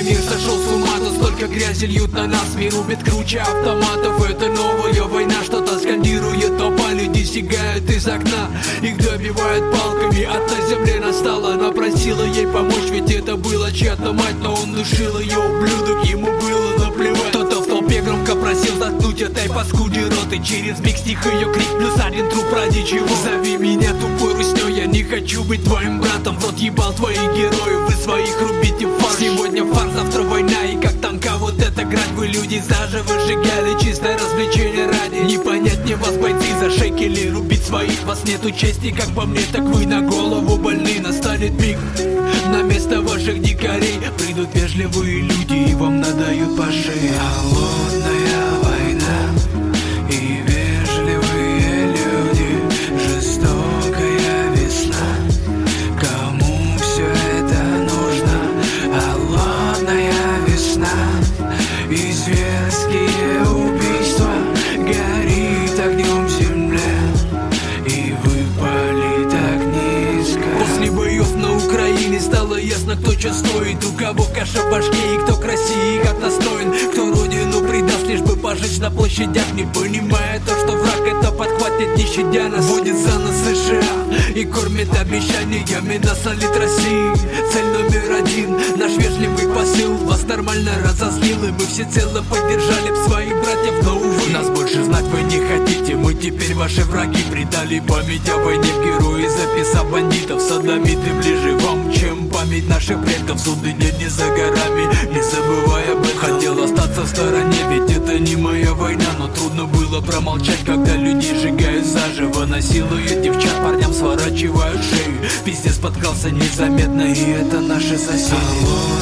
мой мир сошел с ума, то столько грязи льют на нас. Мир убит круче автоматов, это новая война. Что-то скандирует толпа, люди сигают из окна. Их добивают палками, ад на земле настала. Она просила ей помочь, ведь это была чья-то мать. Но он душил ее, ублюдок, ему было наплевать. Кто-то в толпе громко просил заткнуть этой паскуде рот. И через миг стих ее крик, плюс один труп ради чего. Зови меня тупой руснёй, я не хочу быть твоим братом. В рот ебал твоих героев, вы своих рубите фарш. Сегодня фарш, завтра война, и как танка вот эта грань. Вы люди заживо сжигали, чистое развлечение ради. Не понять мне вас, бойцы, за шекели рубить своих. Вас нету чести, как по мне, так вы на голову больны. Настанет миг, на место ваших дикарей придут вежливые люди и вам надают по шее. Холодная война и вежливые люди, жестокая весна. Кому все это нужно? Холодная весна и зверские убийства. Горит огнем земля и выпали так низко. После боев на Украине стало ясно, кто что стоит. У кого каша в башке и кто к России как настроен. Кто родину предаст, лишь бы пожечь на площадях. Не понимая то, что враг это подхватит, не щадя нас. Водит за нас США и кормит обещаниями. Нас солит России. Цель номер один, наш вежливый посыл вас нормально разозлил. И мы всецело поддержали б своих братьев, но увы, нас больше знать вы не хотите. Мы теперь ваши враги. Предали память о войне в герои, записав бандитов. Садомиты ближе вам, чем память наших предков. Судный день не за горами, не забывай об этом. Хотел остаться в стороне, ведь это не моя война. Но трудно было промолчать, когда людей сжигают заживо. Насилуют девчат, парням сворачивают шею. Пиздец подкрался незаметно, и это наши соседи.